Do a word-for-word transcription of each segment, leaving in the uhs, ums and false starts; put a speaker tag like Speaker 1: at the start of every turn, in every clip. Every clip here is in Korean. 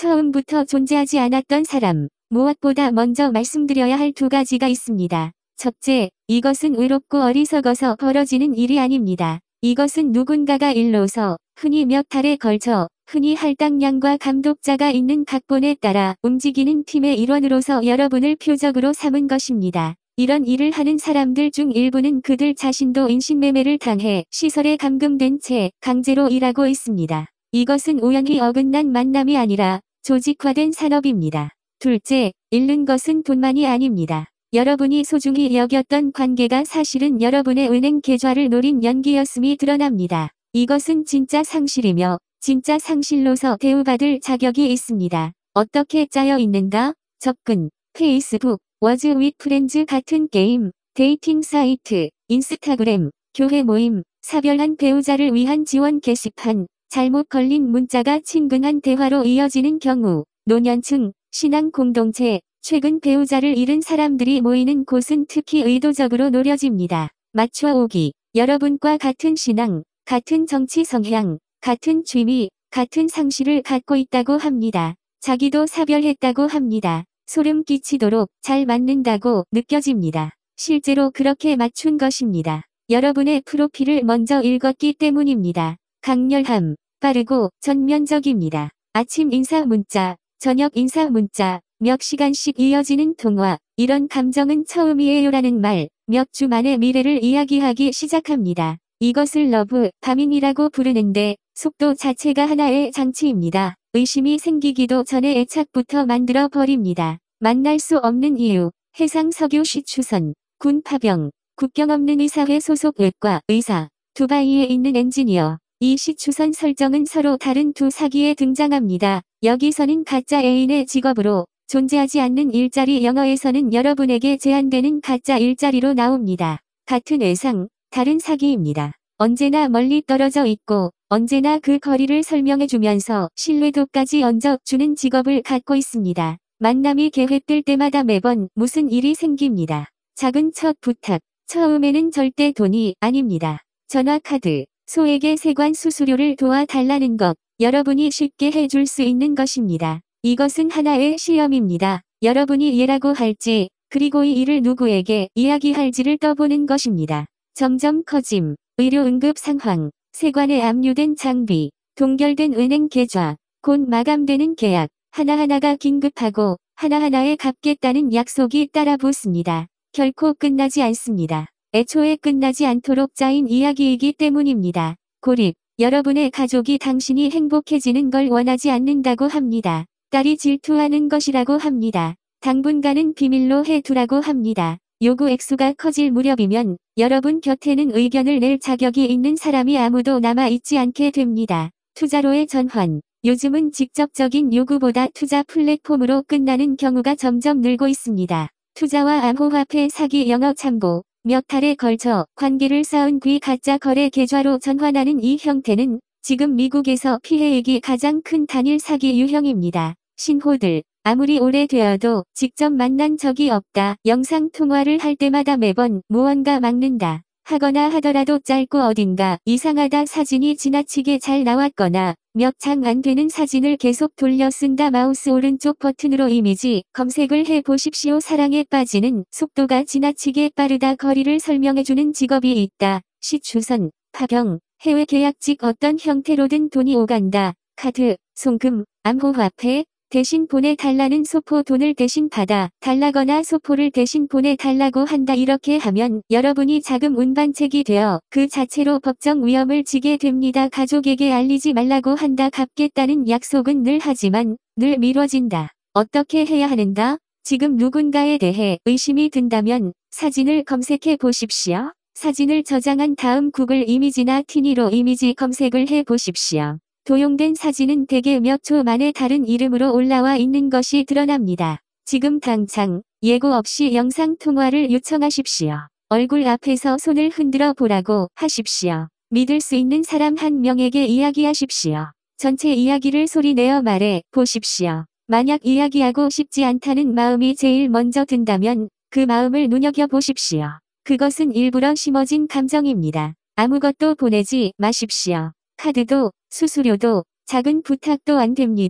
Speaker 1: 처음부터 존재하지 않았던 사람. 무엇보다 먼저 말씀드려야 할 두 가지가 있습니다. 첫째, 이것은 외롭고 어리석어서 벌어지는 일이 아닙니다. 이것은 누군가가 일러서 흔히 몇 달에 걸쳐 흔히 할당량과 감독자가 있는 각본에 따라 움직이는 팀의 일원으로서 여러분을 표적으로 삼은 것입니다. 이런 일을 하는 사람들 중 일부는 그들 자신도 인신매매를 당해 시설에 감금된 채 강제로 일하고 있습니다. 이것은 우연히 어긋난 만남이 아니라 조직화된 산업입니다. 둘째, 잃는 것은 돈만이 아닙니다. 여러분이 소중히 여겼던 관계가 사실은 여러분의 은행 계좌를 노린 연기였음이 드러납니다. 이것은 진짜 상실이며 진짜 상실로서 대우받을 자격이 있습니다. 어떻게 짜여 있는가? 접근, 페이스북, 워즈 윗 프렌즈 같은 게임, 데이팅 사이트, 인스타그램, 교회 모임, 사별한 배우자를 위한 지원 게시판, 잘못 걸린 문자가 친근한 대화로 이어지는 경우, 노년층, 신앙 공동체, 최근 배우자를 잃은 사람들이 모이는 곳은 특히 의도적으로 노려집니다. 맞춰오기, 여러분과 같은 신앙, 같은 정치 성향, 같은 취미, 같은 상실을 갖고 있다고 합니다. 자기도 사별했다고 합니다. 소름 끼치도록 잘 맞는다고 느껴집니다. 실제로 그렇게 맞춘 것입니다. 여러분의 프로필을 먼저 읽었기 때문입니다. 강렬함, 빠르고 전면적입니다. 아침 인사 문자, 저녁 인사 문자, 몇 시간씩 이어지는 통화, 이런 감정은 처음이에요라는 말, 몇 주 만에 미래를 이야기하기 시작합니다. 이것을 러브, 밤인이라고 부르는데 속도 자체가 하나의 장치입니다. 의심이 생기기도 전에 애착부터 만들어 버립니다. 만날 수 없는 이유, 해상 석유 시추선, 군 파병, 국경 없는 의사회 소속 외과 의사, 두바이에 있는 엔지니어. 이 시추선 설정은 서로 다른 두 사기에 등장합니다. 여기서는 가짜 애인의 직업으로 존재하지 않는 일자리, 영어에서는 여러분에게 제한되는 가짜 일자리로 나옵니다. 같은 외상, 다른 사기입니다. 언제나 멀리 떨어져 있고 언제나 그 거리를 설명해주면서 신뢰도까지 얹어주는 직업을 갖고 있습니다. 만남이 계획될 때마다 매번 무슨 일이 생깁니다. 작은 첫 부탁, 처음에는 절대 돈이 아닙니다. 전화카드, 소액의 세관 수수료를 도와달라는 것, 여러분이 쉽게 해줄 수 있는 것입니다. 이것은 하나의 시험입니다. 여러분이 예라고 할지, 그리고 이 일을 누구에게 이야기할지를 떠보는 것입니다. 점점 커짐, 의료 응급 상황, 세관에 압류된 장비, 동결된 은행 계좌, 곧 마감되는 계약, 하나하나가 긴급하고 하나하나에 갚겠다는 약속이 따라붙습니다. 결코 끝나지 않습니다. 애초에 끝나지 않도록 짜인 이야기이기 때문입니다. 고립, 여러분의 가족이 당신이 행복해지는 걸 원하지 않는다고 합니다. 딸이 질투하는 것이라고 합니다. 당분간은 비밀로 해두라고 합니다. 요구 액수가 커질 무렵이면 여러분 곁에는 의견을 낼 자격이 있는 사람이 아무도 남아있지 않게 됩니다. 투자로의 전환, 요즘은 직접적인 요구보다 투자 플랫폼으로 끝나는 경우가 점점 늘고 있습니다. 투자와 암호화폐 사기 영어 참고, 몇 달에 걸쳐 관계를 쌓은 귀 가짜 거래 계좌로 전환하는 이 형태는 지금 미국에서 피해액이 가장 큰 단일 사기 유형입니다. 신호들, 아무리 오래되어도 직접 만난 적이 없다. 영상통화를 할 때마다 매번 무언가 막는다. 하거나 하더라도 짧고 어딘가 이상하다. 사진이 지나치게 잘 나왔거나 몇 장 안 되는 사진을 계속 돌려 쓴다. 마우스 오른쪽 버튼으로 이미지 검색을 해 보십시오. 사랑에 빠지는 속도가 지나치게 빠르다. 거리를 설명해주는 직업이 있다. 시추선, 파병, 해외 계약직 어떤 형태로든 돈이 오간다. 카드, 송금, 암호화폐, 대신 보내달라는 소포 돈을 대신 받아 달라거나 소포를 대신 보내달라고 한다. 이렇게 하면 여러분이 자금 운반책이 되어 그 자체로 법정 위험을 지게 됩니다. 가족에게 알리지 말라고 한다. 갚겠다는 약속은 늘 하지만 늘 미뤄진다. 어떻게 해야 하는가? 지금 누군가에 대해 의심이 든다면 사진을 검색해 보십시오. 사진을 저장한 다음 구글 이미지나 티니로 이미지 검색을 해 보십시오. 도용된 사진은 대개 몇 초 만에 다른 이름으로 올라와 있는 것이 드러납니다. 지금 당장 예고 없이 영상통화를 요청하십시오. 얼굴 앞에서 손을 흔들어 보라고 하십시오. 믿을 수 있는 사람 한 명에게 이야기하십시오. 전체 이야기를 소리내어 말해 보십시오. 만약 이야기하고 싶지 않다는 마음이 제일 먼저 든다면 그 마음을 눈여겨보십시오. 그것은 일부러 심어진 감정입니다. 아무것도 보내지 마십시오. 카드도, 수수료도, 작은 부탁도 안 됩니다.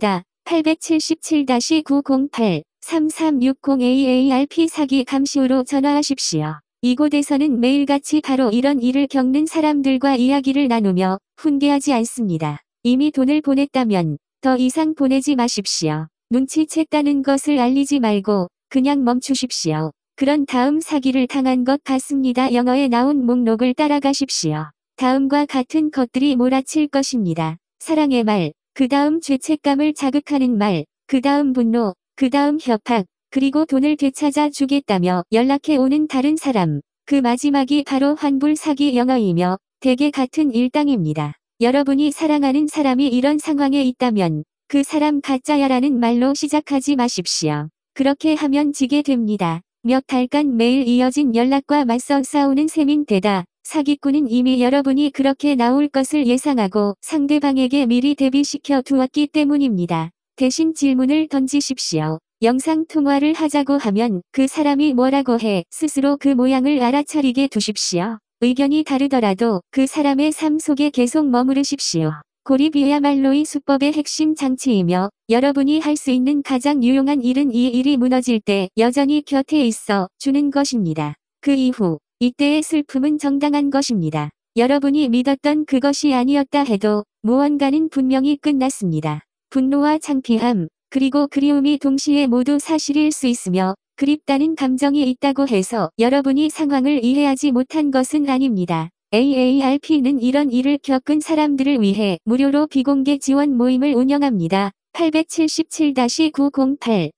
Speaker 1: 팔칠칠 구공팔 삼삼육공 에이에이알피 사기 감시호로 전화하십시오. 이곳에서는 매일같이 바로 이런 일을 겪는 사람들과 이야기를 나누며 훈계하지 않습니다. 이미 돈을 보냈다면 더 이상 보내지 마십시오. 눈치챘다는 것을 알리지 말고 그냥 멈추십시오. 그런 다음 사기를 당한 것 같습니다. 영어에 나온 목록을 따라가십시오. 다음과 같은 것들이 몰아칠 것입니다. 사랑의 말, 그 다음 죄책감을 자극하는 말, 그 다음 분노, 그 다음 협박, 그리고 돈을 되찾아 주겠다며 연락해 오는 다른 사람. 그 마지막이 바로 환불 사기 영어이며 대개 같은 일당입니다. 여러분이 사랑하는 사람이 이런 상황에 있다면 그 사람 가짜야라는 말로 시작하지 마십시오. 그렇게 하면 지게 됩니다. 몇 달간 매일 이어진 연락과 맞서 싸우는 셈인 데다 사기꾼은 이미 여러분이 그렇게 나올 것을 예상하고 상대방에게 미리 대비시켜 두었기 때문입니다. 대신 질문을 던지십시오. 영상통화를 하자고 하면 그 사람이 뭐라고 해 스스로 그 모양을 알아차리게 두십시오. 의견이 다르더라도 그 사람의 삶 속에 계속 머무르십시오. 고립이야말로 이 수법의 핵심 장치이며 여러분이 할 수 있는 가장 유용한 일은 이 일이 무너질 때 여전히 곁에 있어 주는 것입니다. 그 이후 이때의 슬픔은 정당한 것입니다. 여러분이 믿었던 그것이 아니었다 해도 무언가는 분명히 끝났습니다. 분노와 창피함, 그리고 그리움이 동시에 모두 사실일 수 있으며 그립다는 감정이 있다고 해서 여러분이 상황을 이해하지 못한 것은 아닙니다. 에이에이알피는 이런 일을 겪은 사람들을 위해 무료로 비공개 지원 모임을 운영합니다. 팔칠칠 구공팔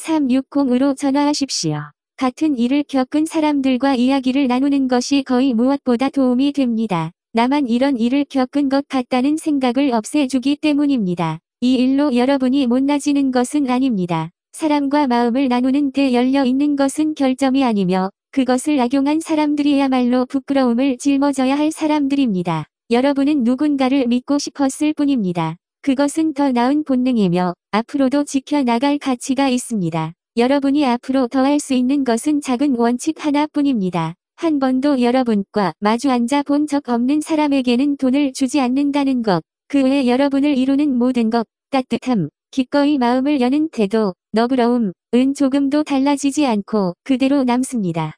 Speaker 1: 삼삼육공으로 전화하십시오. 같은 일을 겪은 사람들과 이야기를 나누는 것이 거의 무엇보다 도움이 됩니다. 나만 이런 일을 겪은 것 같다는 생각을 없애주기 때문입니다. 이 일로 여러분이 못나지는 것은 아닙니다. 사람과 마음을 나누는 데 열려 있는 것은 결점이 아니며 그것을 악용한 사람들이야말로 부끄러움을 짊어져야 할 사람들입니다. 여러분은 누군가를 믿고 싶었을 뿐입니다. 그것은 더 나은 본능이며 앞으로도 지켜나갈 가치가 있습니다. 여러분이 앞으로 더 할 수 있는 것은 작은 원칙 하나뿐입니다. 한 번도 여러분과 마주 앉아 본 적 없는 사람에게는 돈을 주지 않는다는 것. 그 외 여러분을 이루는 모든 것, 따뜻함, 기꺼이 마음을 여는 태도, 너그러움, 은 조금도 달라지지 않고 그대로 남습니다.